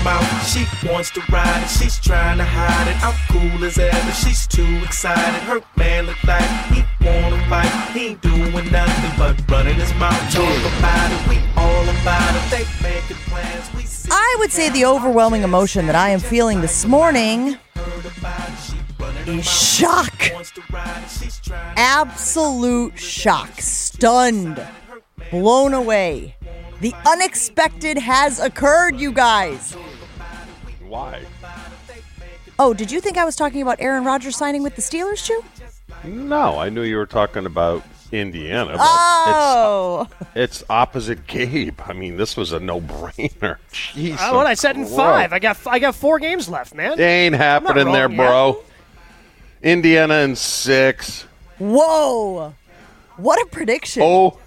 mouth. She wants to ride it, she's trying to hide it. I'm cool as ever, she's too excited. Her man look like he wanna fight. He ain't doing nothing but running his mouth. Talk about it, we all about it. They making plans, we see. I would say the overwhelming emotion that I am feeling this morning is shock. Absolute shock. Stunned. Blown away. The unexpected has occurred, you guys. Why? Oh, did you think I was talking about Aaron Rodgers signing with the Steelers, too? No, I knew you were talking about Indiana, but Oh. it's opposite Gabe. I mean, this was a no-brainer. Jeez. What I said in 5. I got 4 games left, man. It ain't happening wrong, there, bro. Indiana in 6. Whoa. What a prediction.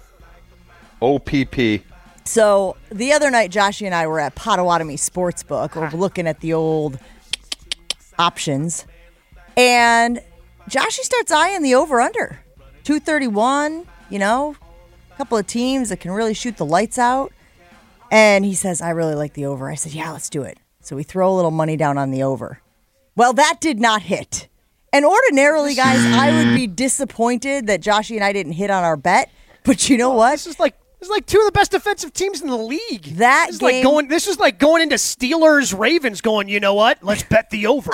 OPP. So the other night, Joshy and I were at Potawatomi Sportsbook. We're looking at the old options. And Joshy starts eyeing the over-under. 231, a couple of teams that can really shoot the lights out. And he says, I really like the over. I said, yeah, let's do it. So we throw a little money down on the over. Well, that did not hit. And ordinarily, guys, I would be disappointed that Joshy and I didn't hit on our bet. But you know what? This is like 2 of the best defensive teams in the league. This is like going into Steelers Ravens going, you know what? Let's bet the over.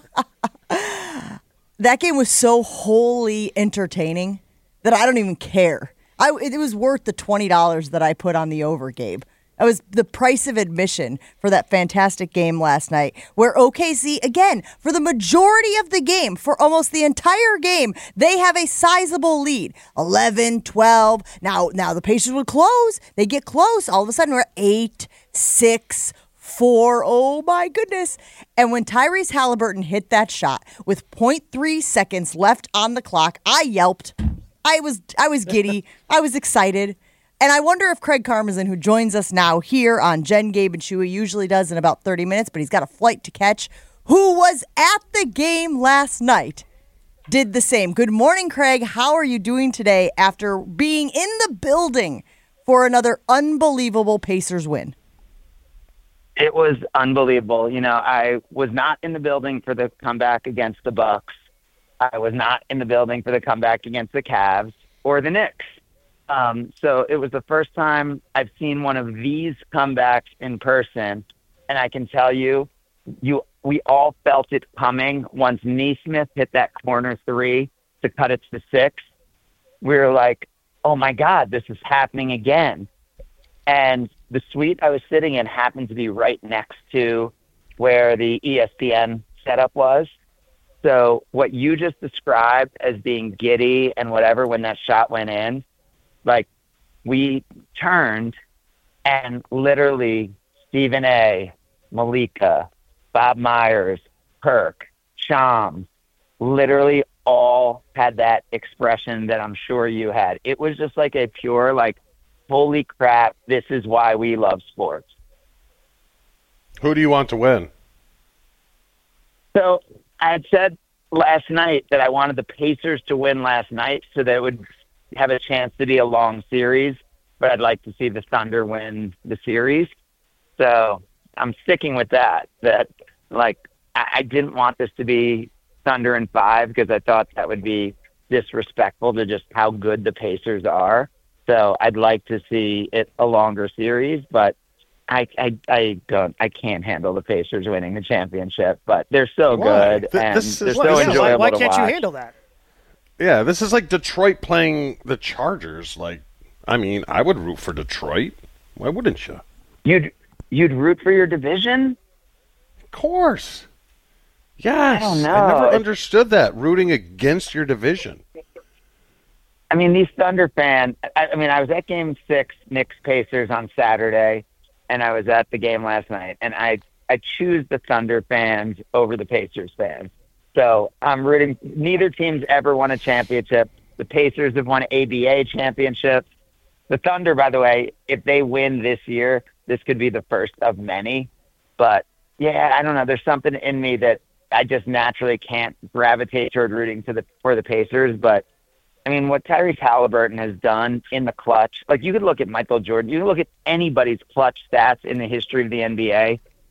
That game was so wholly entertaining that I don't even care. It was worth the $20 that I put on the over, Gabe. That was the price of admission for that fantastic game last night, where OKC, again, for the majority of the game, for almost the entire game, they have a sizable lead. 11, 12. Now the Pacers would close. They get close. All of a sudden, we're 8, 6, 4. Oh, my goodness. And when Tyrese Halliburton hit that shot with 0.3 seconds left on the clock, I yelped. I was giddy. I was excited. And I wonder if Craig Karmazin, who joins us now here on Jen, Gabe, and Chewy, usually does in about 30 minutes, but he's got a flight to catch, who was at the game last night, did the same. Good morning, Craig. How are you doing today after being in the building for another unbelievable Pacers win? It was unbelievable. I was not in the building for the comeback against the Bucks. I was not in the building for the comeback against the Cavs or the Knicks. So it was the first time I've seen one of these comebacks in person, and I can tell you, we all felt it coming. Once Nesmith hit that corner 3 to cut it to 6, we were like, oh my God, this is happening again. And the suite I was sitting in happened to be right next to where the ESPN setup was. So what you just described as being giddy and whatever when that shot went in, like, we turned and literally Stephen A., Malika, Bob Myers, Kirk, Shams, literally all had that expression that I'm sure you had. It was just like a pure, holy crap, this is why we love sports. Who do you want to win? So I had said last night that I wanted the Pacers to win last night so that it would have a chance to be a long series, but I'd like to see the Thunder win the series. So I'm sticking with that I didn't want this to be Thunder in 5 because I thought that would be disrespectful to just how good the Pacers are. So I'd like to see it a longer series, but I can't handle the Pacers winning the championship, but they're so good and they're so enjoyable to watch. Why can't you handle that? Yeah, this is like Detroit playing the Chargers. I would root for Detroit. Why wouldn't you? You'd root for your division? Of course. Yes. I don't know. I never understood that, rooting against your division. I mean, these Thunder fans, I was at Game 6, Knicks-Pacers on Saturday, and I was at the game last night, and I choose the Thunder fans over the Pacers fans. So I'm rooting. Neither team's ever won a championship. The Pacers have won ABA championships. The Thunder, by the way, if they win this year, this could be the first of many. But, yeah, I don't know. There's something in me that I just naturally can't gravitate toward rooting for the Pacers. But, I mean, what Tyrese Halliburton has done in the clutch, you could look at Michael Jordan. You can look at anybody's clutch stats in the history of the NBA.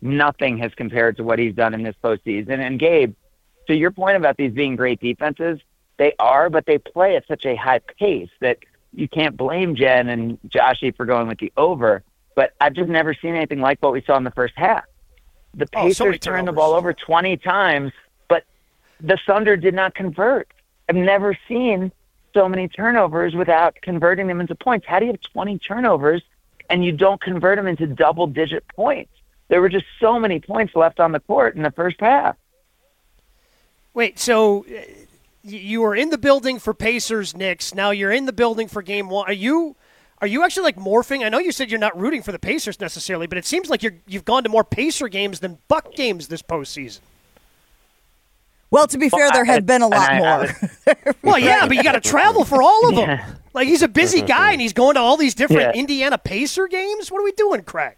nothing has compared to what he's done in this postseason. And Gabe, to your point about these being great defenses, they are, but they play at such a high pace that you can't blame Jen and Joshy for going with the over. But I've just never seen anything like what we saw in the first half. The Pacers turned the ball over 20 times, but the Thunder did not convert. I've never seen so many turnovers without converting them into points. How do you have 20 turnovers and you don't convert them into double-digit points? There were just so many points left on the court in the first half. Wait, so you were in the building for Pacers-Knicks. Now you're in the building for Game 1. Are you actually like morphing? I know you said you're not rooting for the Pacers necessarily, but it seems like you've gone to more Pacer games than Buck games this postseason. Well, to be fair, there had been a lot more. Well, yeah, but you got to travel for all of them. Like, he's a busy guy, and he's going to all these different Indiana Pacer games. What are we doing, Craig?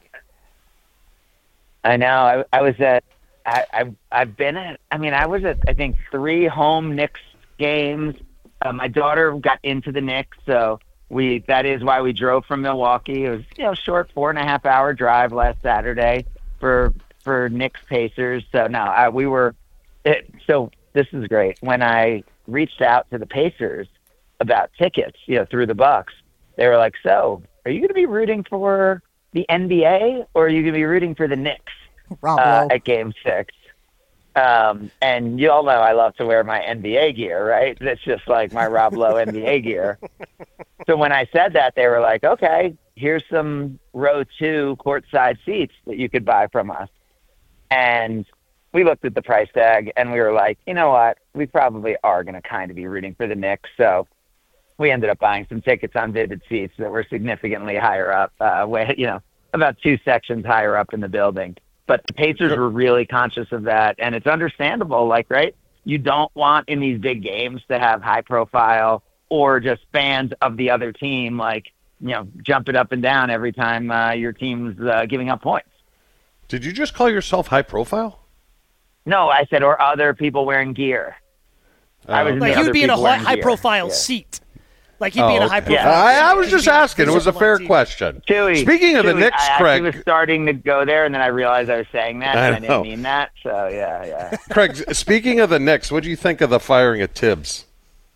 I know. I was at. I've been at. I mean, I was at, I think, 3 home Knicks games. My daughter got into the Knicks, so that is why we drove from Milwaukee. It was short 4.5 hour drive last Saturday for Knicks Pacers. So no, we were. So this is great. When I reached out to the Pacers about tickets, through the Bucks, they were like, "So, are you going to be rooting for the NBA or are you going to be rooting for the Knicks at Game 6?" And you all know I love to wear my NBA gear, right? That's just like my Rob Lowe NBA gear. So when I said that, they were like, "Okay, here's some row 2 courtside seats that you could buy from us." And we looked at the price tag and we were like, you know what? We probably are going to kind of be rooting for the Knicks. So we ended up buying some tickets on Vivid Seats that were significantly higher up, about 2 sections higher up in the building. But the Pacers were really conscious of that. And it's understandable, right? You don't want in these big games to have high profile or just fans of the other team, jumping up and down every time your team's giving up points. Did you just call yourself high profile? No, I said, or other people wearing gear. Like he would be in a high-profile seat. Like he'd be in a high-profile seat. I was just asking. It was a fair question. Speaking of the Knicks, Craig. I was starting to go there, and then I realized I was saying that, and I didn't mean that. So, yeah. Craig, speaking of the Knicks, what do you think of the firing of Tibbs?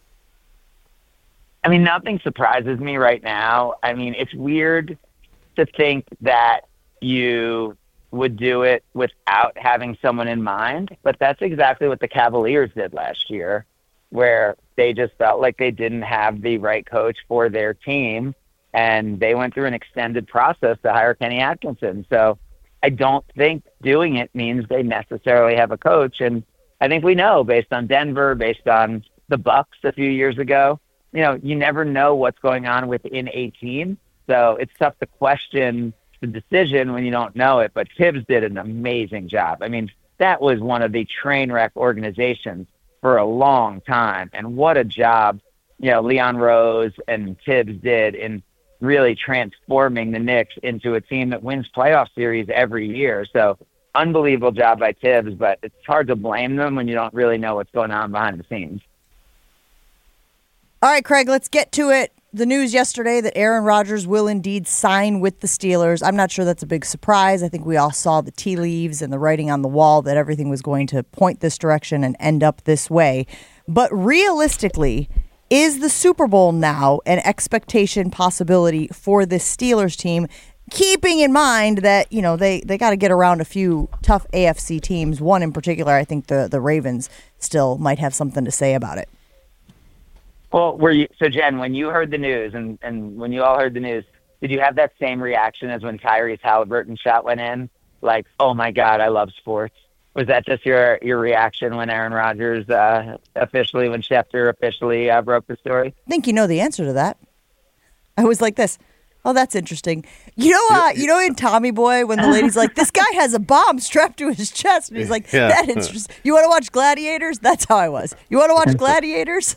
I mean, nothing surprises me right now. I mean, it's weird to think that you would do it without having someone in mind. But that's exactly what the Cavaliers did last year, where they just felt like they didn't have the right coach for their team, and they went through an extended process to hire Kenny Atkinson. So I don't think doing it means they necessarily have a coach. And I think we know, based on Denver, based on the Bucks a few years ago, you never know what's going on within a team. So it's tough to question the decision when you don't know it, but Tibbs did an amazing job. I mean, that was one of the train wreck organizations for a long time, and what a job, Leon Rose and Tibbs did in really transforming the Knicks into a team that wins playoff series every year. So unbelievable job by Tibbs, but it's hard to blame them when you don't really know what's going on behind the scenes. All right, Craig, let's get to it. The news yesterday that Aaron Rodgers will indeed sign with the Steelers. I'm not sure that's a big surprise. I think we all saw the tea leaves and the writing on the wall that everything was going to point this direction and end up this way. But realistically, is the Super Bowl now an expectation possibility for this Steelers team, keeping in mind that, they got to get around a few tough AFC teams. One in particular, I think the Ravens still might have something to say about it. Well, Jen, when you heard the news and when you all heard the news, did you have that same reaction as when Tyrese Halliburton's shot went in? Like, oh my God, I love sports. Was that just your reaction when Aaron Rodgers when Schefter officially broke the story? I think you know the answer to that. I was like this. Oh, that's interesting. In Tommy Boy, when the lady's like, this guy has a bomb strapped to his chest, and he's like, that's interesting. You want to watch Gladiators? That's how I was. You want to watch Gladiators?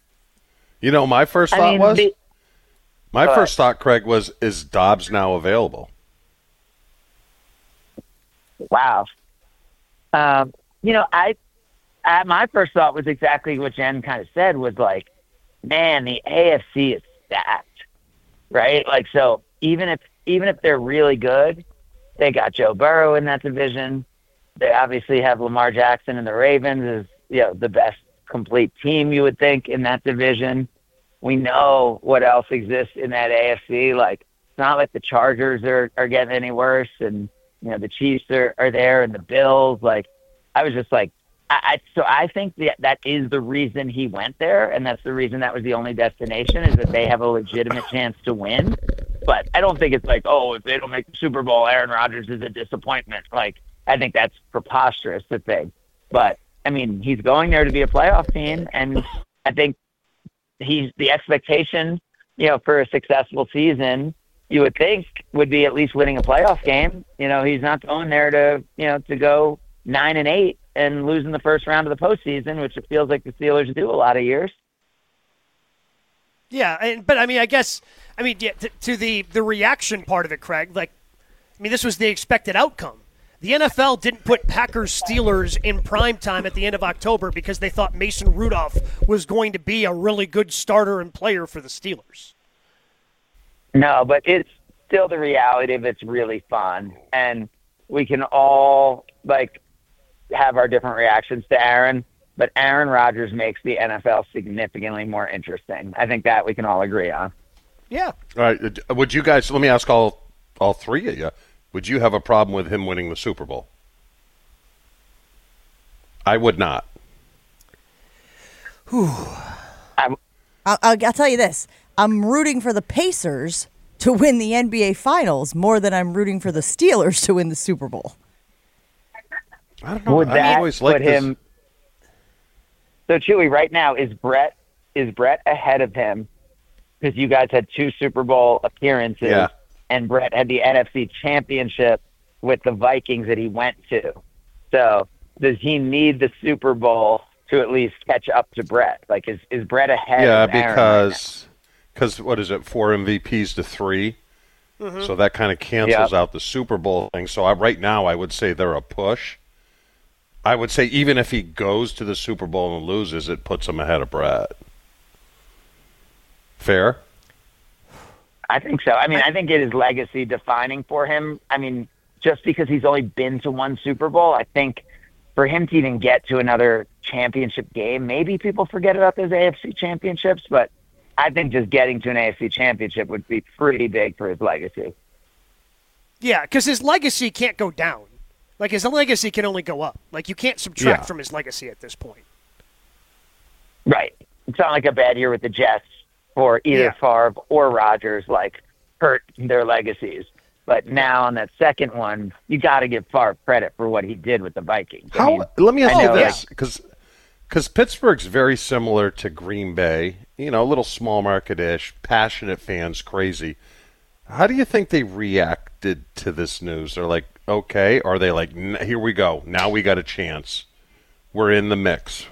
My first thought first thought, Craig, was, is Dobbs now available? Wow. My first thought was exactly what Jen kind of said, was like, man, the AFC is stacked, right? Like, so even if they're really good, They got Joe Burrow in that division. They obviously have Lamar Jackson and the Ravens is, the best complete team you would think in that division. We know what else exists in that AFC. Like, it's not like the Chargers are getting any worse, and the Chiefs are there, and the Bills. Like, I was just like, so I think that is the reason he went there, and that's the reason that was the only destination, is that they have a legitimate chance to win. But I don't think it's like, oh, if they don't make the Super Bowl, Aaron Rodgers is a disappointment. Like, I think that's preposterous to think. But, I mean, he's going there to be a playoff team, and I think the expectation, for a successful season, you would think would be at least winning a playoff game. He's not going there to go 9-8 and lose in the first round of the postseason, which it feels like the Steelers do a lot of years. Yeah, but I mean, to the reaction part of it, Craig, this was the expected outcome. The NFL didn't put Packers-Steelers in prime time at the end of October because they thought Mason Rudolph was going to be a really good starter and player for the Steelers. No, but it's still the reality of it's really fun. And we can all, have our different reactions to Aaron, but Aaron Rodgers makes the NFL significantly more interesting. I think that we can all agree on. Yeah. All right. Would you guys, let me ask all three of you, would you have a problem with him winning the Super Bowl? I would not. I'll tell you this. I'm rooting for the Pacers to win the NBA Finals more than I'm rooting for the Steelers to win the Super Bowl. I don't know. Would that put him? So, Chewy, right now, is Brett ahead of him? Because you guys had 2 Super Bowl appearances. Yeah. And Brett had the NFC Championship with the Vikings that he went to. So does he need the Super Bowl to at least catch up to Brett? Like, is Brett ahead of Aaron because what is it, 4 MVPs to 3? Mm-hmm. So that kind of cancels out the Super Bowl thing. So right now I would say they're a push. I would say even if he goes to the Super Bowl and loses, it puts him ahead of Brett. Fair? I think so. I mean, I think it is legacy defining for him. I mean, just because he's only been to 1 Super Bowl, I think for him to even get to another championship game, maybe people forget about those AFC championships, but I think just getting to an AFC championship would be pretty big for his legacy. Yeah, because his legacy can't go down. Like, his legacy can only go up. Like, you can't subtract from his legacy at this point. Right. It's not like a bad year with the Jets for either Favre or Rodgers, hurt their legacies. But now on that second one, you got to give Favre credit for what he did with the Vikings. Let me ask you this, because Pittsburgh's very similar to Green Bay, a little small market-ish, passionate fans, crazy. How do you think they reacted to this news? They're like, okay, or are they like, here we go, now we got a chance, we're in the mix?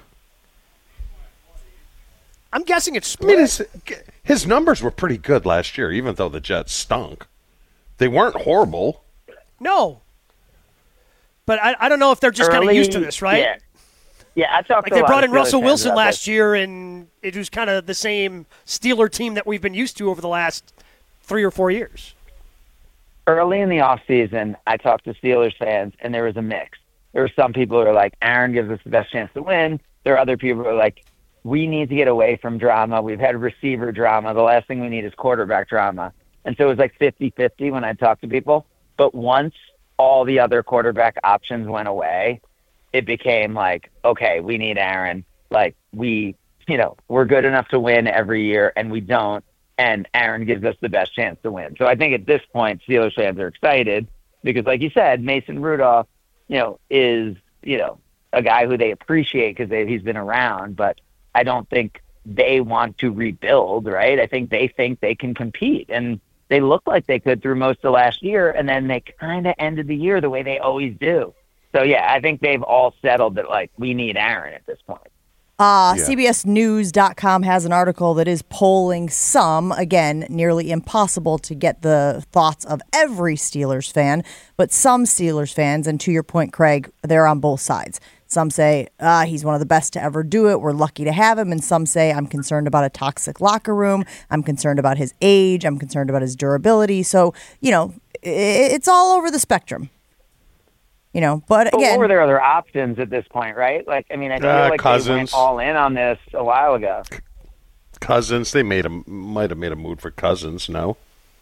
I'm guessing it's split. His numbers were pretty good last year, even though the Jets stunk. They weren't horrible. No. But I don't know if they're just kind of used to this, right? Yeah, I talked to they brought in Russell Wilson last year, and it was kind of the same Steeler team that we've been used to over the last 3 or 4 years. Early in the offseason, I talked to Steelers fans, and there was a mix. There were some people who are like, Aaron gives us the best chance to win. There are other people who are like, we need to get away from drama. We've had receiver drama. The last thing we need is quarterback drama. And so it was like 50-50 when I talked to people. But once all the other quarterback options went away, it became like, okay, we need Aaron. Like, we're good enough to win every year, and we don't. And Aaron gives us the best chance to win. So I think at this point, Steelers fans are excited because, like you said, Mason Rudolph, is, a guy who they appreciate because he's been around. But I don't think they want to rebuild, right? I think they can compete. And they looked like they could through most of last year, and then they kind of ended the year the way they always do. So, yeah, I think they've all settled that, we need Aaron at this point. CBSNews.com has an article that is polling some, again, nearly impossible to get the thoughts of every Steelers fan, but some Steelers fans, and to your point, Craig, they're on both sides. Some say, he's one of the best to ever do it. We're lucky to have him. And some say, I'm concerned about a toxic locker room. I'm concerned about his age. I'm concerned about his durability. So, it's all over the spectrum. But But again, what were their other options at this point, right? Like, I mean, I feel like Cousins. they went all in on this a while ago. Cousins, they might have made a move for Cousins. No.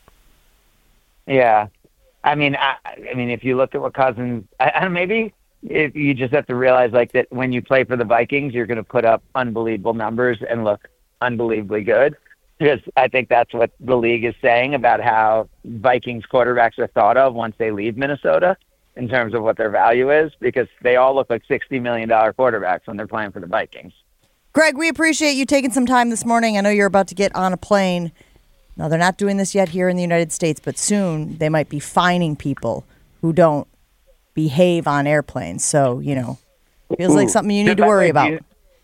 Yeah. I mean, if you look at what Cousins, maybe if you just have to realize like that when you play for the Vikings, you're going to put up unbelievable numbers and look unbelievably good. Because I think that's what the league is saying about how Vikings quarterbacks are thought of once they leave Minnesota in terms of what their value is, because they all look like $60 million quarterbacks when they're playing for the Vikings. Greg, we appreciate you taking some time this morning. I know you're about to get on a plane. Now, they're not doing this yet here in the United States, but soon they might be fining people who don't behave on airplanes. So, feels like something you need to worry about.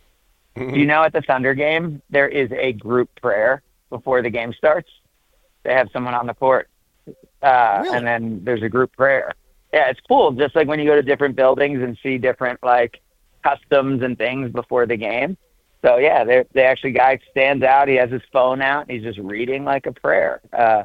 Do you know at the Thunder game, there is a group prayer before the game starts? They have someone on the court, Really? and then there's a group prayer. Yeah, it's cool. Just like when you go to different buildings and see different like customs and things before the game. So yeah, they actually guy stands out. He has his phone out. And he's just reading like a prayer,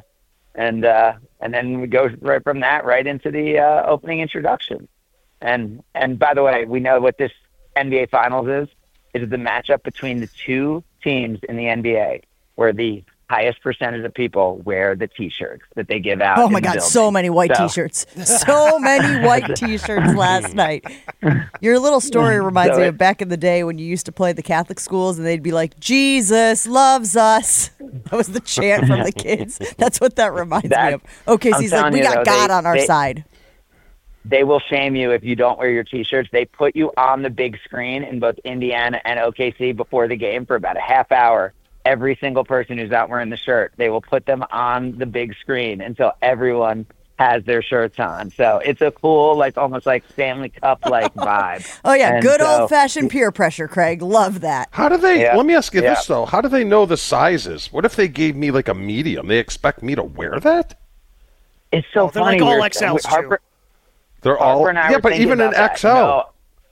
and then we go right from that right into the opening introduction. And by the way, we know what this NBA Finals is. It is the matchup between the two teams in the NBA where the highest percentage of people wear the T-shirts that they give out. Oh my in the God, building. so many white T-shirts. So many white T-shirts last night. Your little story reminds me of back in the day when you used to play the Catholic schools and they'd be like, Jesus loves us. That was the chant from the kids. That's what that reminds me of. Okay, so I'm he's like, telling we you, got though, God on our side. They will shame you if you don't wear your T-shirts. They put you on the big screen in both Indiana and OKC before the game for about a half hour. Every single person who's out wearing the shirt, they will put them on the big screen until everyone has their shirts on. So it's a cool, like almost like Stanley Cup like vibe. Oh yeah, And good so- old-fashioned peer pressure, Craig. Love that. How do they? Yeah. Let me ask you Yeah. this though. How do they know the sizes? What if they gave me like a medium? They expect me to wear that? It's so they're funny. like all We're- XLs, Harper, They're all. Harper and I Yeah, were but thinking even an about that. XL. No,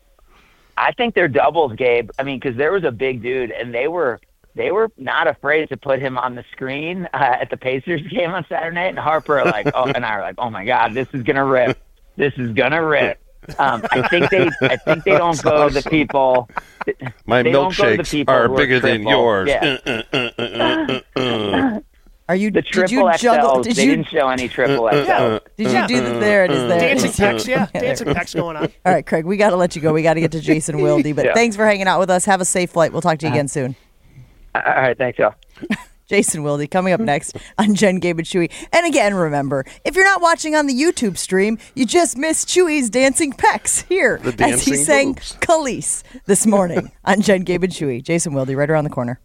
I think they're doubles, Gabe. I mean, because there was a big dude, and they were not afraid to put him on the screen at the Pacers game on Saturday night. And Harper and I were like, oh my God, this is gonna rip. This is gonna rip. I think they don't go to the people. My they don't go to the milkshakes people are who bigger than triple. yours. Yeah. Are you? The Did you triple juggle? XLs, Did they you? didn't show any triple XLs. Did you do the? There it is. There. Dancing pecs, yeah. Dancing pecs going on. All right, Craig, we got to let you go. We got to get to Jason Wilde. But Yeah. thanks for hanging out with us. Have a safe flight. We'll talk to you again soon. All right, thanks, y'all. Jason Wilde coming up next on Jen, Gabe, and Chewy. And again, remember, if you're not watching on the YouTube stream, you just missed Chewy's dancing pecs here The as he dancing sang boobs. Khalees this morning on Jen, Gabe, and Chewy. Jason Wilde right around the corner.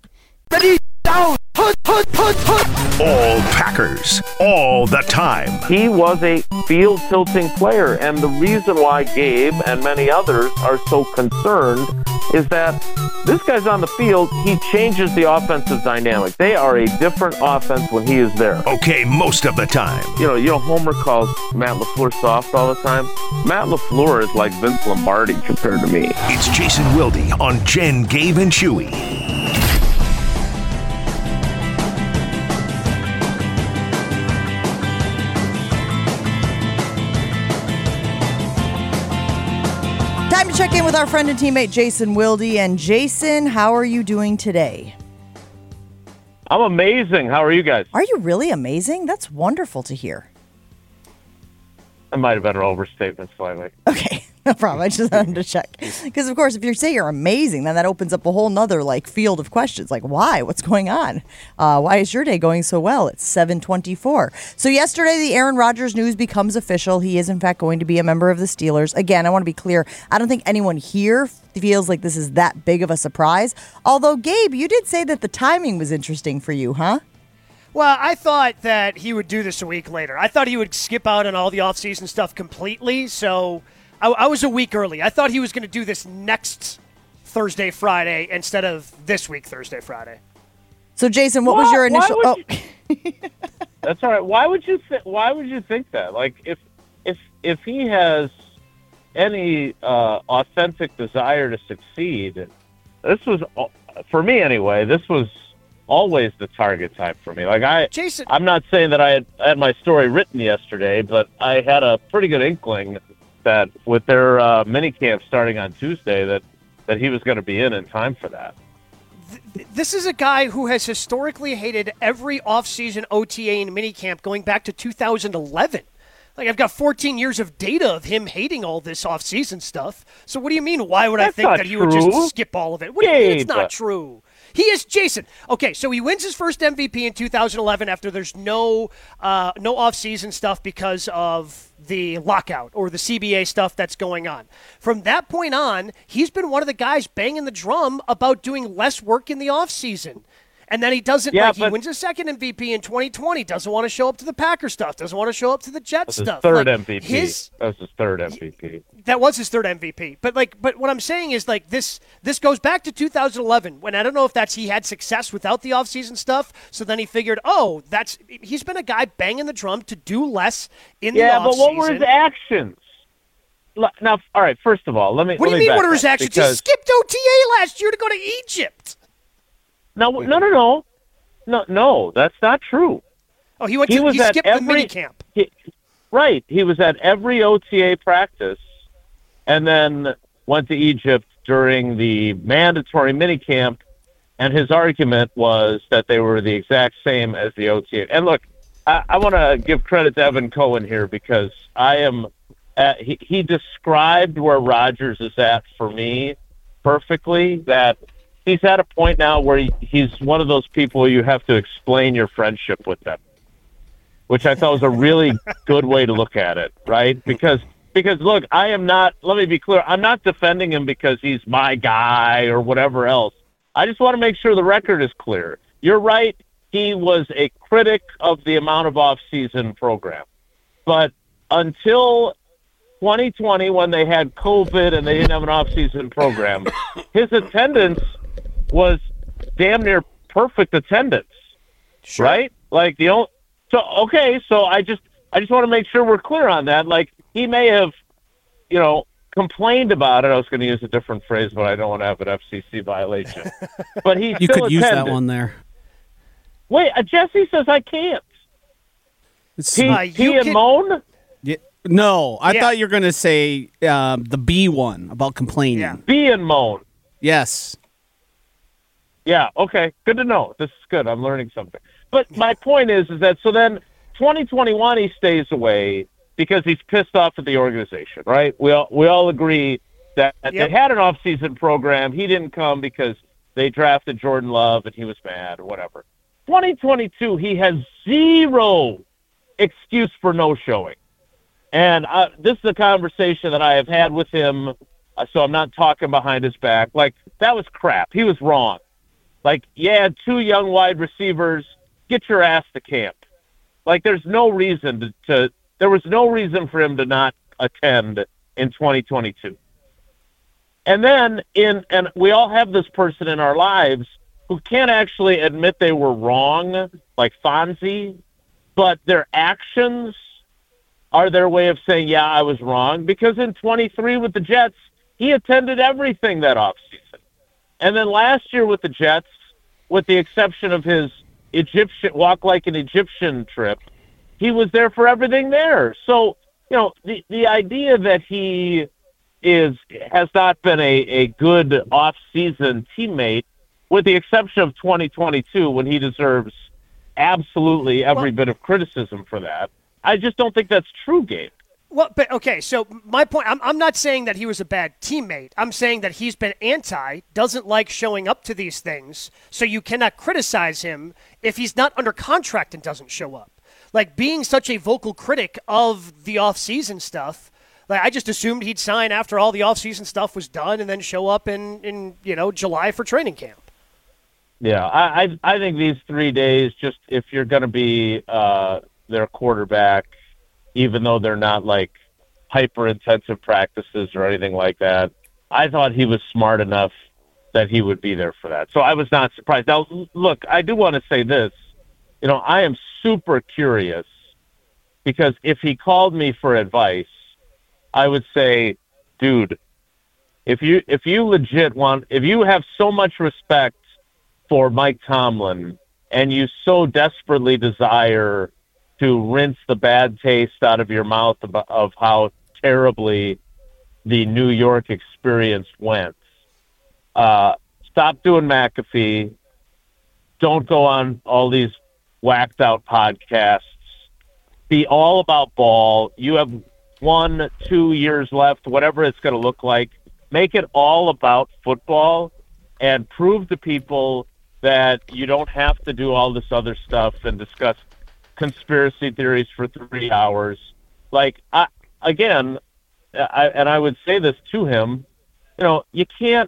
All Packers, all the time. He was a field tilting player, and the reason why Gabe and many others are so concerned is that this guy's on the field, he changes the offensive dynamic. They are a different offense when he is there. Okay, most of the time. You know, Homer calls Matt LaFleur soft all the time. Matt LaFleur is like Vince Lombardi compared to me. It's Jason Wilde on Jen, Gabe, and Chewy. Time to check in with our friend and teammate Jason Wilde. And Jason, how are you doing today? I'm amazing. How are you guys? Are you really amazing? That's wonderful to hear. That might have been an overstatement slightly. Okay, no problem. I just wanted to check. Because, of course, if you say you're amazing, then that opens up a whole nother field of questions. Like, why? What's going on? Why is your day going so well? It's 7:24. So yesterday, the Aaron Rodgers news becomes official. He is, in fact, going to be a member of the Steelers. Again, I want to be clear. I don't think anyone here feels like this is that big of a surprise. Although, Gabe, you did say that the timing was interesting for you, huh? Well, I thought that he would do this a week later. I thought he would skip out on all the offseason stuff completely, so I was a week early. I thought he was going to do this next Thursday, Friday, instead of this week, Thursday, Friday. So, Jason, what was your initial... That's all right. Why would you think that? Like, if he has any authentic desire to succeed, this was, for me anyway, this was always the target time for me. Like Jason, I'm not saying that I had my story written yesterday, but I had a pretty good inkling that with their mini camp starting on Tuesday that he was going to be in time for that. This is a guy who has historically hated every offseason OTA and minicamp going back to 2011. Like, I've got 14 years of data of him hating all this offseason stuff. So what do you mean, why would I think that he would just skip all of it? What do you mean it's not true? He is Jason. Okay, so he wins his first MVP in 2011 after there's no offseason stuff because of the lockout or the CBA stuff that's going on. From that point on, he's been one of the guys banging the drum about doing less work in the offseason. And then he doesn't, he wins his second MVP in 2020, doesn't want to show up to the Packer stuff, doesn't want to show up to the Jets stuff. His third MVP. That was his third MVP. That was his third MVP. But what I'm saying is, like, this goes back to 2011, when I don't know if he had success without the offseason stuff, so then he figured, he's been a guy banging the drum to do less in the offseason. Yeah, but what were his actions? Now, all right, first of all, let me. What do you mean, what are his actions? He skipped OTA last year to go to Egypt. No, that's not true. Oh, he skipped the minicamp. Right. He was at every OTA practice and then went to Egypt during the mandatory minicamp, and his argument was that they were the exact same as the OTA. And look, I want to give credit to Evan Cohen here because he described where Rodgers is at for me perfectly, that he's at a point now where he's one of those people you have to explain your friendship with them, which I thought was a really good way to look at it, right? Because look, let me be clear, I'm not defending him because he's my guy or whatever else. I just want to make sure the record is clear. You're right, he was a critic of the amount of off-season program. But until 2020, when they had COVID and they didn't have an off-season program, his attendance was damn near perfect attendance, sure. Right? Like so I just want to make sure we're clear on that. Like, he may have, complained about it. I was going to use a different phrase, but I don't want to have an FCC violation. But you could attended. Use that one there. Wait, Jesse says I can't. He and moan? Yeah, no, I thought you were going to say the B one about complaining. Yeah. B and moan. Yes. Yeah, okay. Good to know. This is good. I'm learning something. But my point is that so then 2021 he stays away because he's pissed off at the organization, right? We all agree that they had an off-season program. He didn't come because they drafted Jordan Love and he was mad or whatever. 2022, he has zero excuse for no showing. And this is a conversation that I have had with him, so I'm not talking behind his back. Like, that was crap. He was wrong. Like, two young wide receivers, get your ass to camp. Like, there's no reason there was no reason for him to not attend in 2022. And then and we all have this person in our lives who can't actually admit they were wrong, like Fonzie, but their actions are their way of saying, yeah, I was wrong. Because in 23 with the Jets, he attended everything that offseason. And then last year with the Jets, with the exception of his Egyptian walk like an Egyptian trip, he was there for everything there. So, the idea that he has not been a good off-season teammate, with the exception of 2022, when he deserves absolutely every bit of criticism for that, I just don't think that's true, Gabe. Well, but okay, so my point, I'm not saying that he was a bad teammate. I'm saying that he's been doesn't like showing up to these things, so you cannot criticize him if he's not under contract and doesn't show up. Like, being such a vocal critic of the off-season stuff, like, I just assumed he'd sign after all the off-season stuff was done and then show up in July for training camp. Yeah, I think these 3 days, just if you're going to be their quarterback, even though they're not like hyper-intensive practices or anything like that, I thought he was smart enough that he would be there for that. So I was not surprised. Now, look, I do want to say this. I am super curious because if he called me for advice, I would say, dude, if you legit if you have so much respect for Mike Tomlin, and you so desperately desire to rinse the bad taste out of your mouth of how terribly the New York experience went, stop doing McAfee. Don't go on all these whacked out podcasts. Be all about ball. You have 1-2 years left, whatever it's going to look like. Make it all about football and prove to people that you don't have to do all this other stuff and discuss conspiracy theories for 3 hours. Like, I would say this to him, you can't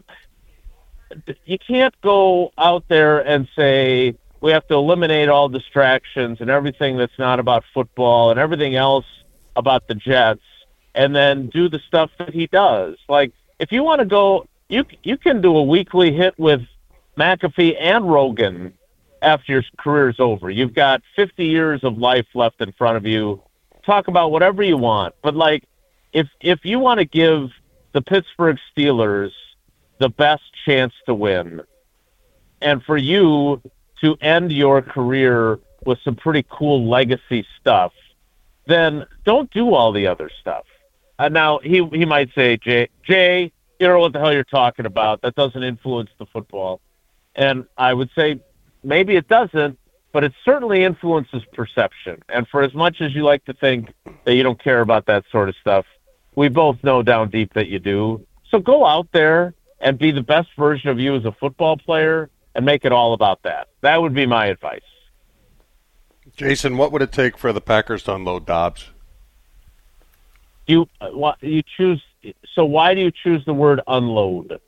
go out there and say we have to eliminate all distractions and everything that's not about football and everything else about the Jets, and then do the stuff that he does. Like, if you want to go, you can do a weekly hit with McAfee and Rogan after your career's over. You've got 50 years of life left in front of you. Talk about whatever you want. But, like, if you want to give the Pittsburgh Steelers the best chance to win, and for you to end your career with some pretty cool legacy stuff, then don't do all the other stuff. Now, he might say, Jay, you don't know what the hell you're talking about. That doesn't influence the football. And I would say maybe it doesn't, but it certainly influences perception. And for as much as you like to think that you don't care about that sort of stuff, we both know down deep that you do. So go out there and be the best version of you as a football player and make it all about that. That would be my advice. Jason, what would it take for the Packers to unload Dobbs? You choose. So why do you choose the word unload?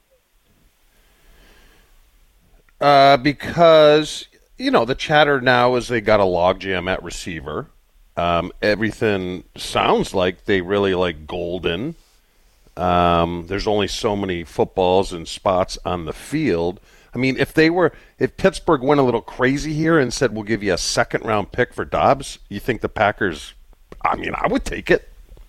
Because, the chatter now is they got a logjam at receiver. Everything sounds like they really like Golden. There's only so many footballs and spots on the field. I mean, if Pittsburgh went a little crazy here and said, we'll give you a second-round pick for Dobbs, you think the Packers, I would take it.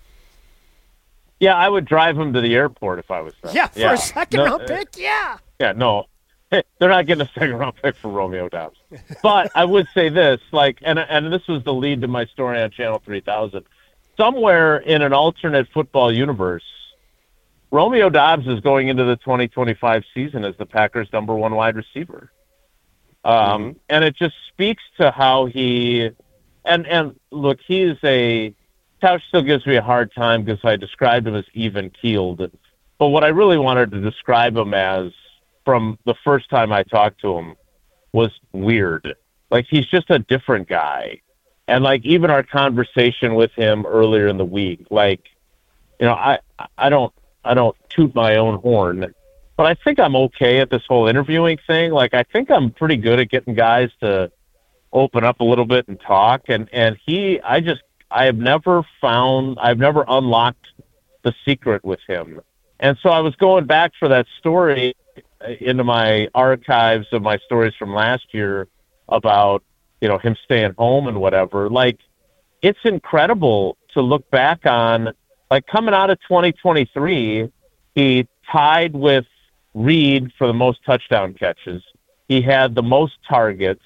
Yeah, I would drive him to the airport if I was them. Yeah, for a second-round pick, yeah. Yeah, no. They're not getting a second-round pick for Romeo Dobbs. But I would say this, and this was the lead to my story on Channel 3000. Somewhere in an alternate football universe, Romeo Dobbs is going into the 2025 season as the Packers' number one wide receiver. And it just speaks to how he – and look, Couch still gives me a hard time because I described him as even-keeled. But what I really wanted to describe him as from the first time I talked to him was weird. Like, he's just a different guy. And, even our conversation with him earlier in the week, I don't toot my own horn, but I think I'm okay at this whole interviewing thing. I think I'm pretty good at getting guys to open up a little bit and talk. And I've never unlocked the secret with him. And so I was going back for that story into my archives of my stories from last year about, him staying home and whatever. It's incredible to look back on. Coming out of 2023, he tied with Reed for the most touchdown catches. He had the most targets.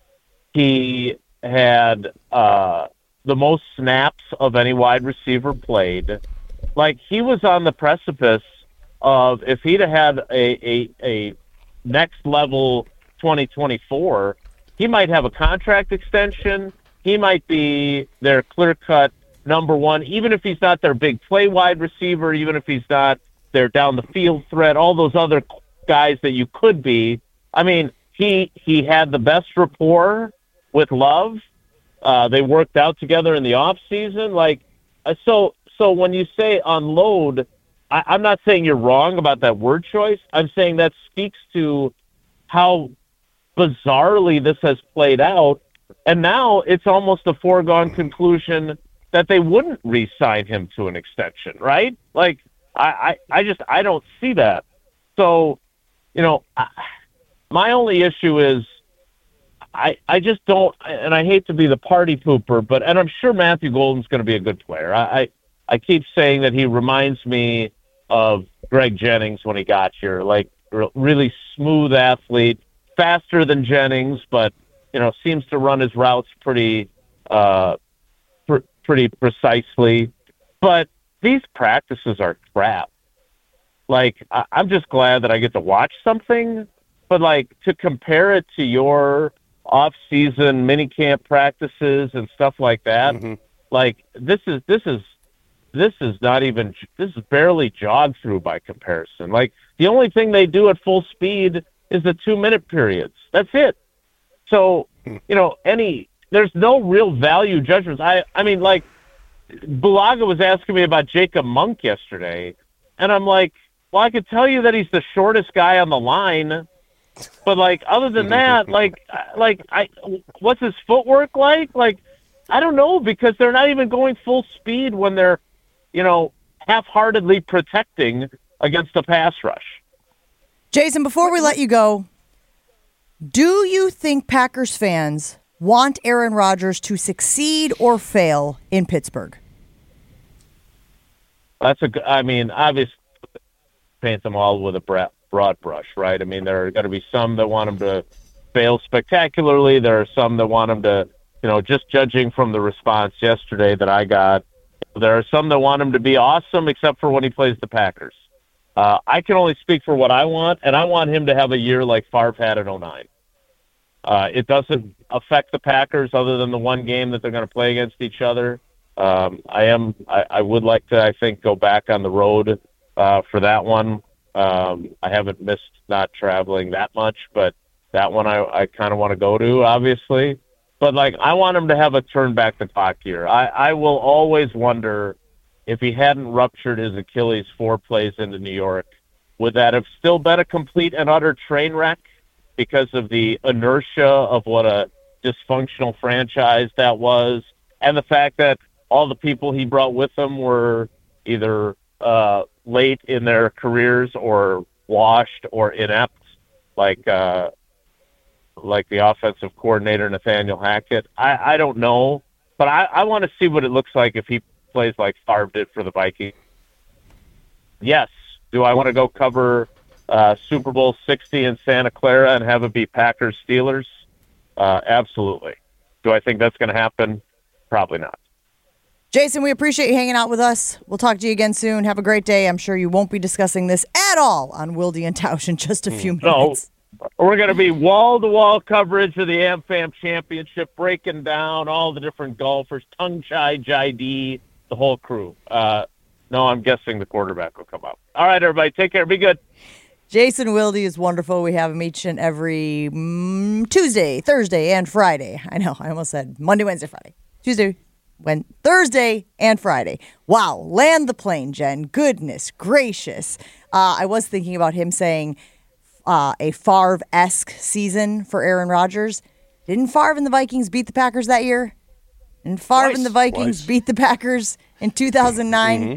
He had the most snaps of any wide receiver played. He was on the precipice of, if he'd had a next level 2024, he might have a contract extension. He might be their clear-cut number one, even if he's not their big play wide receiver, even if he's not their down the field threat, all those other guys that you could be. He had the best rapport with Love. They worked out together in the off season. So when you say unload, I'm not saying you're wrong about that word choice. I'm saying that speaks to how bizarrely this has played out. And now it's almost a foregone conclusion that they wouldn't re-sign him to an extension, right? I don't see that. So, my only issue is I just don't, and I hate to be the party pooper, and I'm sure Matthew Golden's going to be a good player. I keep saying that he reminds me of Greg Jennings when he got here, really smooth athlete, faster than Jennings, but seems to run his routes pretty precisely. But these practices are crap. Like, I'm just glad that I get to watch something, but like to compare it to your off-season minicamp practices and stuff like that, like this is barely jog through by comparison. Like, the only thing they do at full speed is the 2-minute periods. That's it. So, there's no real value judgments. I mean, like, Bulaga was asking me about Jacob Monk yesterday, and I'm like, well, I could tell you that he's the shortest guy on the line, but like, other than that, what's his footwork like? Like, I don't know, because they're not even going full speed when they're, half-heartedly protecting against a pass rush. Jason, before we let you go, do you think Packers fans want Aaron Rodgers to succeed or fail in Pittsburgh? Obviously, paint them all with a broad brush, right? I mean, there are going to be some that want him to fail spectacularly. There are some that want him to, just judging from the response yesterday that I got, there are some that want him to be awesome, except for when he plays the Packers. I can only speak for what I want, and I want him to have a year like Favre had in 2009. It doesn't affect the Packers other than the one game that they're going to play against each other. I would like to, I think, go back on the road for that one. I haven't missed not traveling that much, but that one I kind of want to go to, obviously. But, like, I want him to have a turn back the clock year. I will always wonder if he hadn't ruptured his Achilles 4 plays into New York, would that have still been a complete and utter train wreck because of the inertia of what a dysfunctional franchise that was, and the fact that all the people he brought with him were either late in their careers or washed or inept, like the offensive coordinator Nathaniel Hackett. I don't know, but I want to see what it looks like if he plays like Favre did for the Vikings. Yes. Do I want to go cover Super Bowl 60 in Santa Clara and have it be Packers-Steelers? Absolutely. Do I think that's going to happen? Probably not. Jason, we appreciate you hanging out with us. We'll talk to you again soon. Have a great day. I'm sure you won't be discussing this at all on Wilde and Tausch in just a few minutes. No, we're going to be wall-to-wall coverage of the AmFam Championship, breaking down all the different golfers, Tung Chai, Jai-D, the whole crew. No, I'm guessing the quarterback will come up. All right, everybody, take care. Be good. Jason Wilde is wonderful. We have him each and every Tuesday, Thursday, and Friday. I know, I almost said Monday, Wednesday, Friday. Thursday, and Friday. Wow, land the plane, Jen. Goodness gracious. I was thinking about him saying a Favre-esque season for Aaron Rodgers. Didn't Favre and the Vikings beat the Packers that year? And Favre and the Vikings beat the Packers in 2009.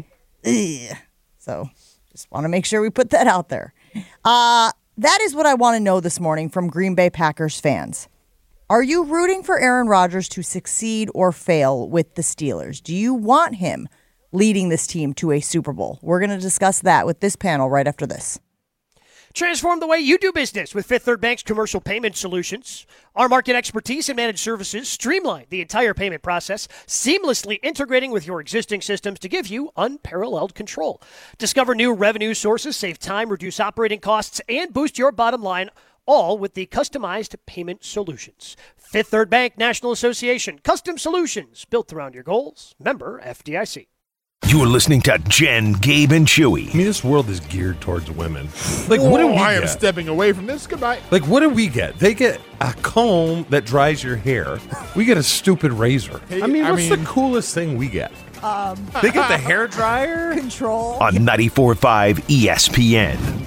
So just want to make sure we put that out there. That is what I want to know this morning from Green Bay Packers fans. Are you rooting for Aaron Rodgers to succeed or fail with the Steelers? Do you want him leading this team to a Super Bowl? We're going to discuss that with this panel right after this. Transform the way you do business with Fifth Third Bank's commercial payment solutions. Our market expertise and managed services streamline the entire payment process, seamlessly integrating with your existing systems to give you unparalleled control. Discover new revenue sources, save time, reduce operating costs, and boost your bottom line, all with the customized payment solutions. Fifth Third Bank National Association. Custom solutions built around your goals. Member FDIC. You're listening to Jen, Gabe, and Chewy. I mean, this world is geared towards women. Like, what do we get? I am stepping away from this. Goodbye. Like, what do we get? They get a comb that dries your hair. We get a stupid razor. Hey, what's the coolest thing we get? They get the hair dryer? Control. On 94.5 ESPN.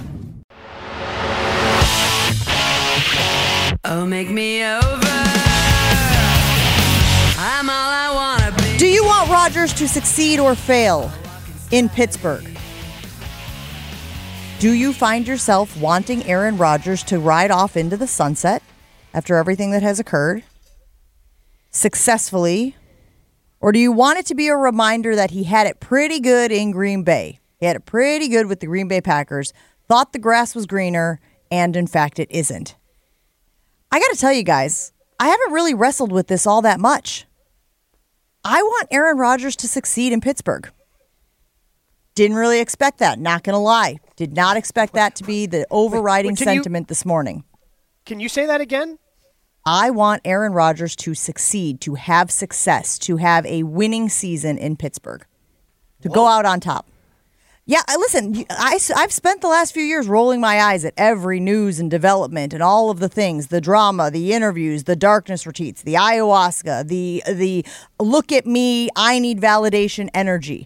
Oh, make me over. I'm all I want to be. Do you want Rodgers to succeed or fail in Pittsburgh? Do you find yourself wanting Aaron Rodgers to ride off into the sunset after everything that has occurred successfully? Or do you want it to be a reminder that he had it pretty good in Green Bay? He had it pretty good with the Green Bay Packers, thought the grass was greener, and in fact it isn't. I got to tell you guys, I haven't really wrestled with this all that much. I want Aaron Rodgers to succeed in Pittsburgh. Didn't really expect that, not going to lie. Did not expect that to be the overriding sentiment this morning. Can you say that again? I want Aaron Rodgers to succeed, to have success, to have a winning season in Pittsburgh, to go out on top. Yeah, listen, I've spent the last few years rolling my eyes at every news and development and all of the things, the drama, the interviews, the darkness retreats, the ayahuasca, the look at me, I need validation energy.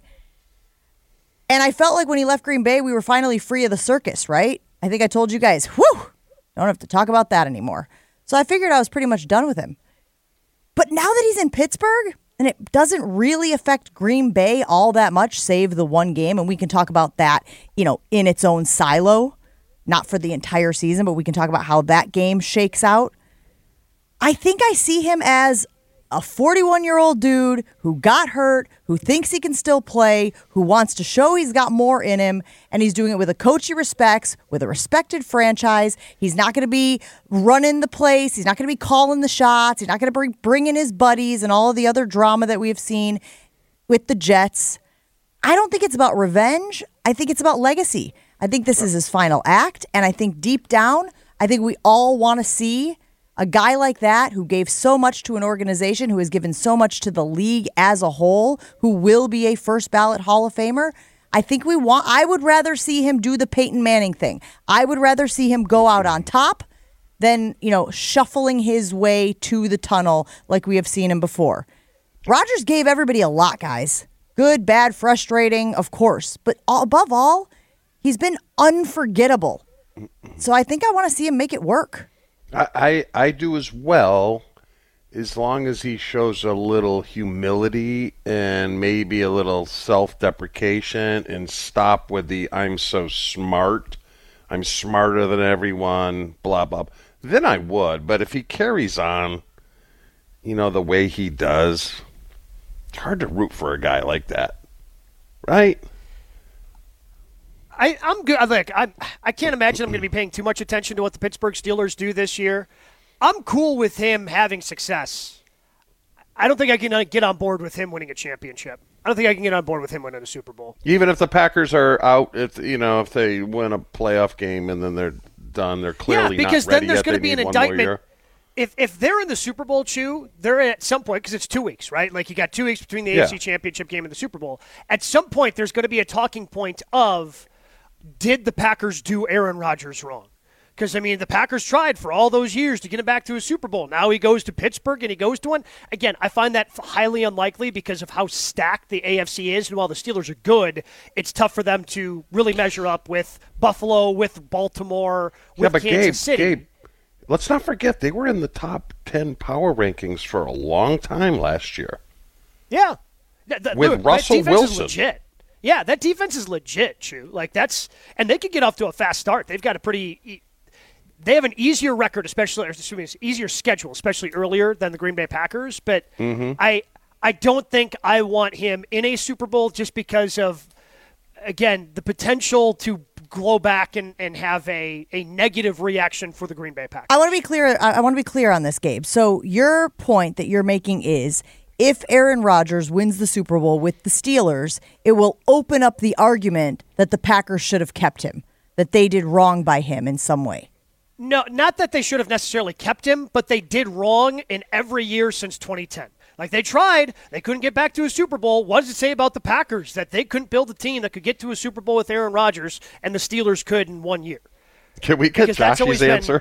And I felt like when he left Green Bay, we were finally free of the circus, right? I think I told you guys, whew, don't have to talk about that anymore. So I figured I was pretty much done with him. But now that he's in Pittsburgh, and it doesn't really affect Green Bay all that much, save the one game. And we can talk about that, in its own silo, not for the entire season, but we can talk about how that game shakes out. I think I see him as a 41-year-old dude who got hurt, who thinks he can still play, who wants to show he's got more in him, and he's doing it with a coach he respects, with a respected franchise. He's not going to be running the place. He's not going to be calling the shots. He's not going to bring in his buddies and all of the other drama that we have seen with the Jets. I don't think it's about revenge. I think it's about legacy. I think this is his final act, and I think deep down, I think we all want to see a guy like that who gave so much to an organization, who has given so much to the league as a whole, who will be a first ballot Hall of Famer. I would rather see him do the Peyton Manning thing. I would rather see him go out on top than, shuffling his way to the tunnel like we have seen him before. Rodgers gave everybody a lot, guys. Good, bad, frustrating, of course. But above all, he's been unforgettable. So I think I want to see him make it work. I do as well, as long as he shows a little humility and maybe a little self-deprecation and stop with the I'm so smart, I'm smarter than everyone, blah, blah. Then I would. But if he carries on, the way he does, it's hard to root for a guy like that, right? I'm good. I can't imagine I'm going to be paying too much attention to what the Pittsburgh Steelers do this year. I'm cool with him having success. I don't think I can get on board with him winning a championship. I don't think I can get on board with him winning a Super Bowl. Even if the Packers are out, if they win a playoff game and then they're done, they're clearly not ready yet. Because then there's going to be an indictment. If they're in the Super Bowl, Chew, they're at some point, because it's 2 weeks, right? Like, you got 2 weeks between the AFC Championship game and the Super Bowl. At some point, there's going to be a talking point of, did the Packers do Aaron Rodgers wrong? Because, the Packers tried for all those years to get him back to a Super Bowl. Now he goes to Pittsburgh and he goes to one. Again, I find that highly unlikely because of how stacked the AFC is. And while the Steelers are good, it's tough for them to really measure up with Buffalo, with Baltimore, with Kansas City. Gabe, let's not forget, they were in the top 10 power rankings for a long time last year. Yeah. With Russell Wilson. Is legit. Yeah, that defense is legit, Chew. And they could get off to a fast start. They've got they have an easier record, easier schedule, especially earlier than the Green Bay Packers. But I don't think I want him in a Super Bowl just because of, again, the potential to glow back and have a negative reaction for the Green Bay Packers. I want to be clear on this, Gabe. So your point that you're making is, if Aaron Rodgers wins the Super Bowl with the Steelers, it will open up the argument that the Packers should have kept him, that they did wrong by him in some way. No, not that they should have necessarily kept him, but they did wrong in every year since 2010. They tried. They couldn't get back to a Super Bowl. What does it say about the Packers that they couldn't build a team that could get to a Super Bowl with Aaron Rodgers, and the Steelers could in 1 year? Can we get Josh's answer?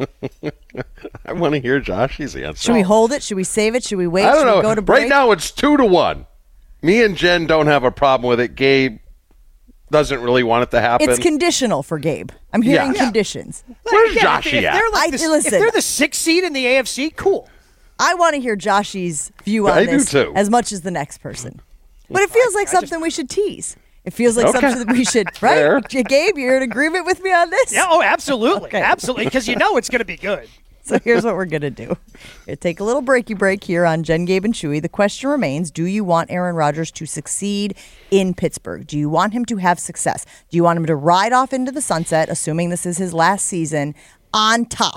I want to hear Josh's answer. Should we hold it? Should we save it? Should we wait? I don't know. We go to break? Right now it's 2-1. Me and Jen don't have a problem with it. Gabe doesn't really want it to happen. It's conditional for Gabe. I'm hearing conditions. Where's Joshy at? If they're the 6th seed in the AFC, cool. I want to hear Joshy's view on this as much as the next person. But it feels like something we should tease. It feels like something that we should, right? Fair. Gabe, you're in agreement with me on this? Yeah, absolutely. Okay. Absolutely, because it's going to be good. So here's what we're going to do. We're take a little breaky break here on Jen, Gabe, and Chewy. The question remains, do you want Aaron Rodgers to succeed in Pittsburgh? Do you want him to have success? Do you want him to ride off into the sunset, assuming this is his last season, on top?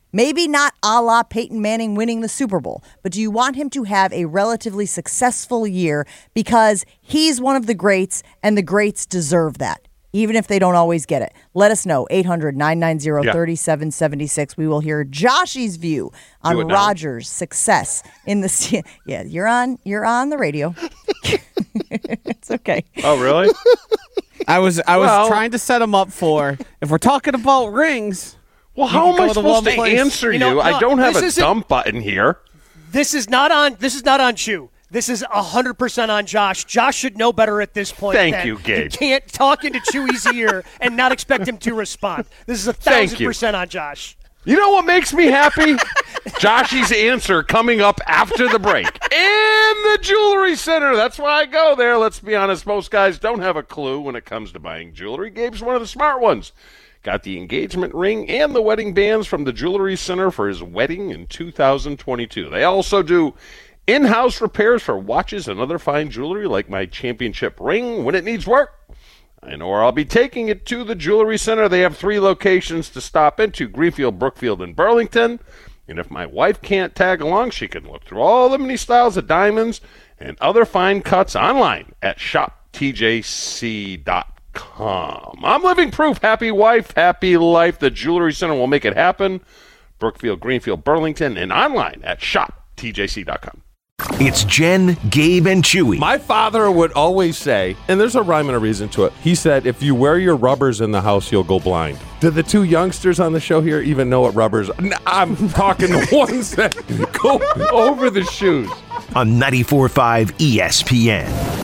Maybe not a la Peyton Manning winning the Super Bowl, but do you want him to have a relatively successful year because he's one of the greats and the greats deserve that, even if they don't always get it? Let us know. 800-990-3776. We will hear Joshy's view on Rodgers' success in the Yeah, you're on the radio. It's okay. Oh, really? I was trying to set him up for, if we're talking about rings. Well, how am I supposed to answer you? I don't have a dump button here. This is not on Chew. This is 100% on Josh. Josh should know better at this point. Thank you, Gabe. You can't talk into Chewy's ear and not expect him to respond. This is 1,000% on Josh. You know what makes me happy? Joshy's answer coming up after the break. In the Jewelry Center. That's why I go there. Let's be honest, most guys don't have a clue when it comes to buying jewelry. Gabe's one of the smart ones. Got the engagement ring and the wedding bands from the Jewelry Center for his wedding in 2022. They also do in-house repairs for watches and other fine jewelry like my championship ring when it needs work. I know where I'll be taking it to the Jewelry Center. They have 3 locations to stop into: Greenfield, Brookfield, and Burlington. And if my wife can't tag along, she can look through all the many styles of diamonds and other fine cuts online at shoptjc.com. I'm living proof. Happy wife, happy life. The Jewelry Center will make it happen. Brookfield, Greenfield, Burlington, and online at shoptjc.com. It's Jen, Gabe, and Chewy. My father would always say, and there's a rhyme and a reason to it, he said, if you wear your rubbers in the house, you'll go blind. Do the 2 youngsters on the show here even know what rubbers are? I'm talking the ones that go over the shoes. On 94.5 ESPN.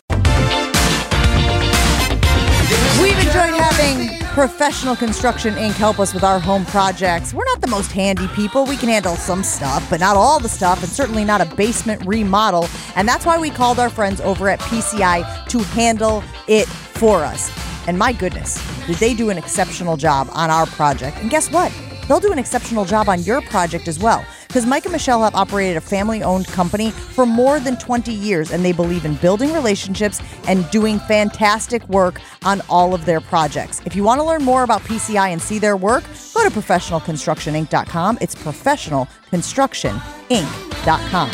We've enjoyed having Professional Construction Inc. help us with our home projects. We're not the most handy people. We can handle some stuff, but not all the stuff, and certainly not a basement remodel. And that's why we called our friends over at PCI to handle it for us. And my goodness, did they do an exceptional job on our project. And guess what? They'll do an exceptional job on your project as well. Because Mike and Michelle have operated a family-owned company for more than 20 years, and they believe in building relationships and doing fantastic work on all of their projects. If you want to learn more about PCI and see their work, go to professionalconstructioninc.com. It's professionalconstructioninc.com.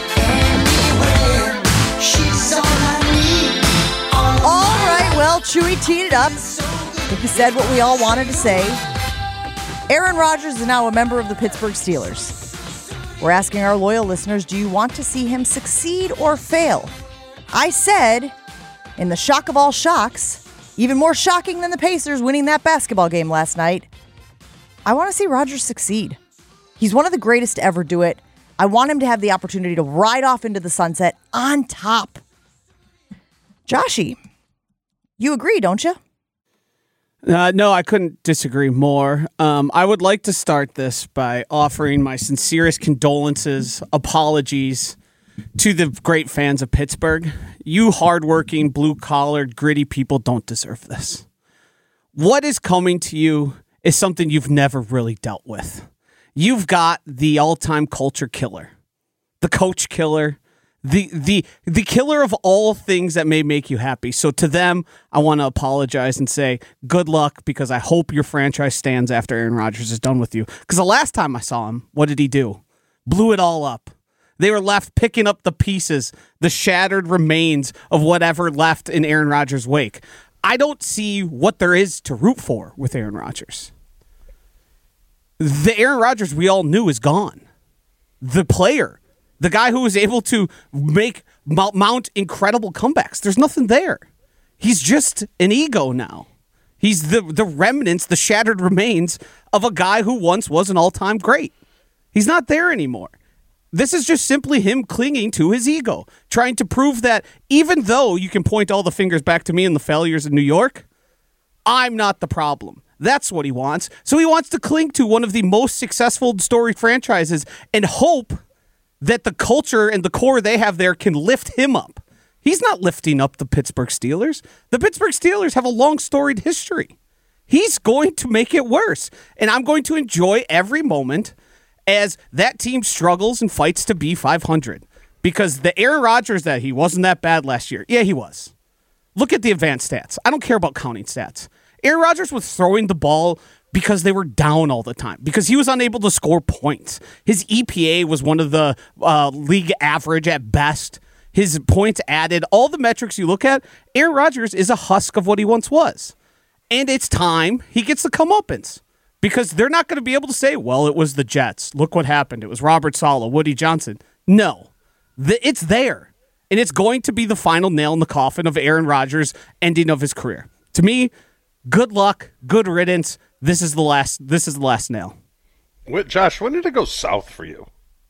All right, well, Chewy teed it up. I think he said what we all wanted to say. Aaron Rodgers is now a member of the Pittsburgh Steelers. We're asking our loyal listeners, do you want to see him succeed or fail? I said, in the shock of all shocks, even more shocking than the Pacers winning that basketball game last night, I want to see Rodgers succeed. He's one of the greatest to ever do it. I want him to have the opportunity to ride off into the sunset on top. Joshy, you agree, don't you? No, I couldn't disagree more. I would like to start this by offering my sincerest condolences, apologies to the great fans of Pittsburgh. You hardworking, blue-collared, gritty people don't deserve this. What is coming to you is something you've never really dealt with. You've got the all-time culture killer, the coach killer, the killer of all things that may make you happy. So to them, I want to apologize and say good luck, because I hope your franchise stands after Aaron Rodgers is done with you. Because the last time I saw him, what did he do? Blew it all up. They were left picking up the pieces, the shattered remains of whatever left in Aaron Rodgers' wake. I don't see what there is to root for with Aaron Rodgers. The Aaron Rodgers we all knew is gone. The player, the guy who was able to mount incredible comebacks. There's nothing there. He's just an ego now. He's the remnants, the shattered remains of a guy who once was an all-time great. He's not there anymore. This is just simply him clinging to his ego, trying to prove that even though you can point all the fingers back to me and the failures in New York, I'm not the problem. That's what he wants. So he wants to cling to one of the most successful storied franchises and hope that the culture and the core they have there can lift him up. He's not lifting up the Pittsburgh Steelers. The Pittsburgh Steelers have a long storied history. He's going to make it worse. And I'm going to enjoy every moment as that team struggles and fights to be 500. Because the Aaron Rodgers that he wasn't that bad last year. Yeah, he was. Look at the advanced stats. I don't care about counting stats. Aaron Rodgers was throwing the ball because they were down all the time, because he was unable to score points. His EPA was one of the league average at best. His points added, all the metrics you look at, Aaron Rodgers is a husk of what he once was. And it's time he gets the comeuppance, because they're not going to be able to say, well, it was the Jets. Look what happened. It was Robert Saleh, Woody Johnson. No, it's there. And it's going to be the final nail in the coffin of Aaron Rodgers' ending of his career. To me, good luck, good riddance. This is the last nail. Josh, when did it go south for you?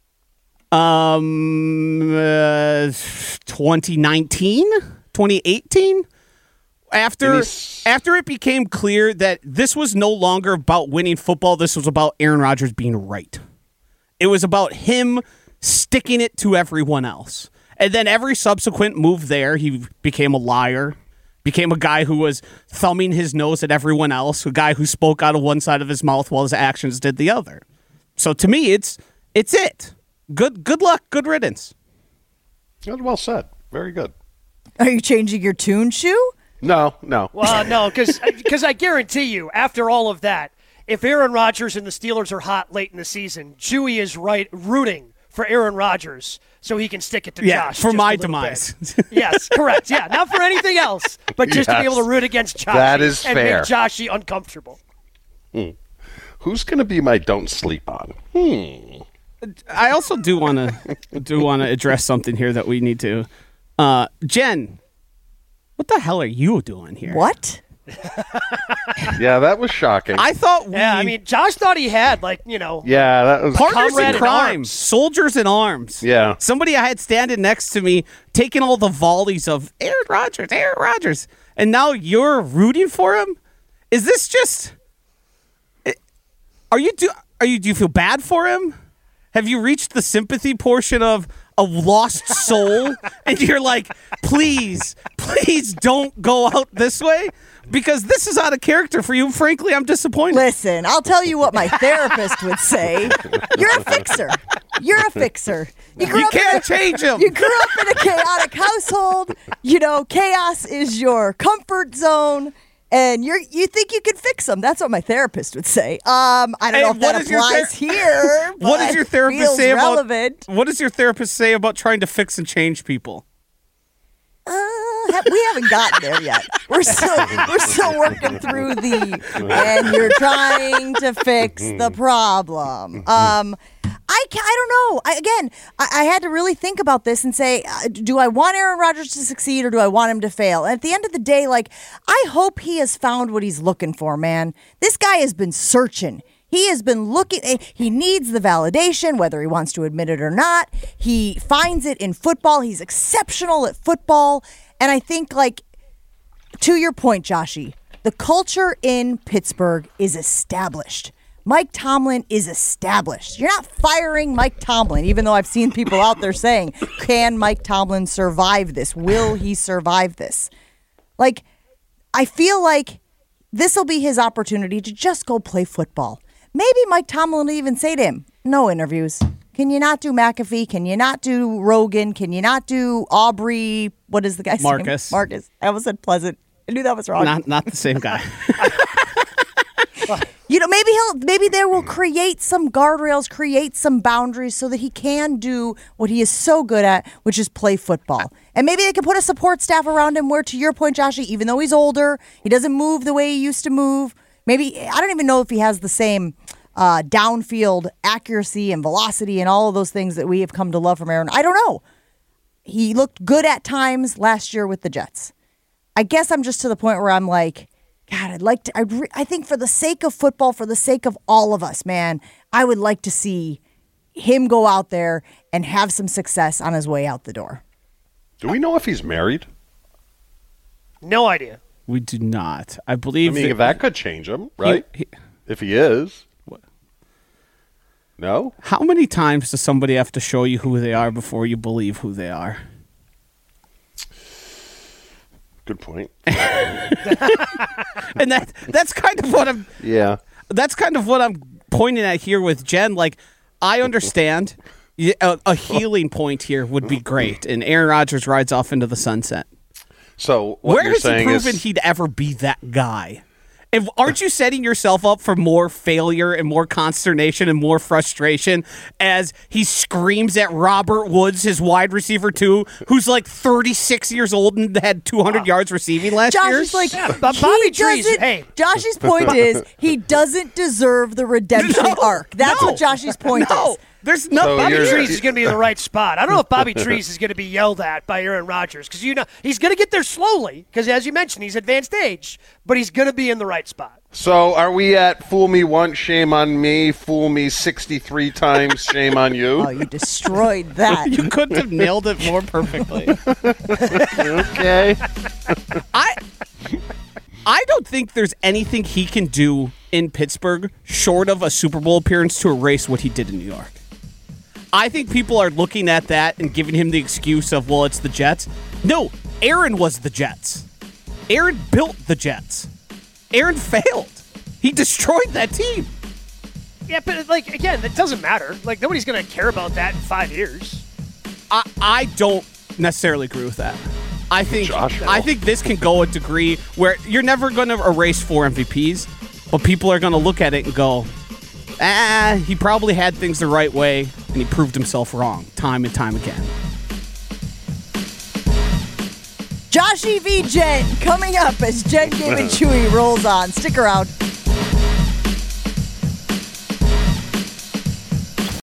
2019, 2018. After it became clear that this was no longer about winning football, this was about Aaron Rodgers being right. It was about him sticking it to everyone else. And then every subsequent move there, he became a liar, became a guy who was thumbing his nose at everyone else, a guy who spoke out of one side of his mouth while his actions did the other. So to me, it's it. Good luck, good riddance. Well said. Very good. Are you changing your tune, Shoe? No. Well, no, because I guarantee you, after all of that, if Aaron Rodgers and the Steelers are hot late in the season, Chewy is rooting for Aaron Rodgers so he can stick it to Josh. For my demise. Yes, correct. Yeah, not for anything else, but just to be able to root against Josh. That is and fair. make Joshy uncomfortable. Who's going to be my don't sleep on? I also do want to address something here that we need to. Jen, what the hell are you doing here? What? Yeah, that was shocking. I thought Josh thought he had, Yeah, that was partners in crime, arms. soldiers in arms. Yeah. Somebody I had standing next to me taking all the volleys of Aaron Rodgers, and now you're rooting for him? Is this just? Do you feel bad for him? Have you reached the sympathy portion of a lost soul? And you're like, please don't go out this way? Because this is out of character for you. Frankly, I'm disappointed. Listen, I'll tell you what my therapist would say. You're a fixer. You can't change him. You grew up in a chaotic household. Chaos is your comfort zone. And you think you can fix them. That's what my therapist would say. I don't know if that applies here. What does your therapist say relevant. What does your therapist say about trying to fix and change people? We haven't gotten there yet. We're still working through and you're trying to fix the problem. I don't know. I had to really think about this and say, do I want Aaron Rodgers to succeed or do I want him to fail? And at the end of the day, I hope he has found what he's looking for, man. This guy has been searching. He has been looking. He needs the validation, whether he wants to admit it or not. He finds it in football. He's exceptional at football. And I think, to your point, Joshy, the culture in Pittsburgh is established. Mike Tomlin is established. You're not firing Mike Tomlin, even though I've seen people out there saying, can Mike Tomlin survive this? Will he survive this? I feel like this will be his opportunity to just go play football. Maybe Mike Tomlin will even say to him, no interviews. Can you not do McAfee? Can you not do Rogan? Can you not do Aubrey? What is the guy's name? Marcus. I almost said Pleasant. I knew that was wrong. Not the same guy. Maybe they will create some guardrails, create some boundaries so that he can do what he is so good at, which is play football. And maybe they can put a support staff around him where, to your point, Joshy, even though he's older, he doesn't move the way he used to move. Maybe, I don't even know if he has the same downfield accuracy and velocity and all of those things that we have come to love from Aaron. I don't know. He looked good at times last year with the Jets. I guess I'm just to the point where I'm like, God, I'd like to. I think for the sake of football, for the sake of all of us, man, I would like to see him go out there and have some success on his way out the door. Do we know if he's married? No idea. We do not. I believe. That could change him, right? If he is. What? No? How many times does somebody have to show you who they are before you believe who they are? Good point. And that's kind of what I'm. Yeah. That's kind of what I'm pointing at here with Jen. I understand a healing point here would be great, and Aaron Rodgers rides off into the sunset. So where has saying he proven he'd ever be that guy? And aren't you setting yourself up for more failure and more consternation and more frustration as he screams at Robert Woods, his wide receiver too, who's like 36 years old and had 200 yards receiving last Josh year? is like, Bobby Trees. Hey, Josh's point is he doesn't deserve the redemption arc. That's what Josh's point is. There's no So Bobby you're- Trees is going to be in the right spot. I don't know if Bobby Trees is going to be yelled at by Aaron Rodgers because he's going to get there slowly because, as you mentioned, he's advanced age, but he's going to be in the right spot. So are we at fool me once, shame on me, fool me 63 times, shame on you? Oh, you destroyed that. You couldn't have nailed it more perfectly. Okay. I don't think there's anything he can do in Pittsburgh short of a Super Bowl appearance to erase what he did in New York. I think people are looking at that and giving him the excuse of, well, it's the Jets. No, Aaron was the Jets. Aaron built the Jets. Aaron failed. He destroyed that team. Yeah, but, like, again, that doesn't matter. Like, nobody's going to care about that in 5 years. I don't necessarily agree with that. I think this can go a degree where you're never going to erase 4 MVPs, but people are going to look at it and go, he probably had things the right way, and he proved himself wrong time and time again. Joshy v. Jen coming up as Jen, Gabe, and Chewy rolls on. Stick around.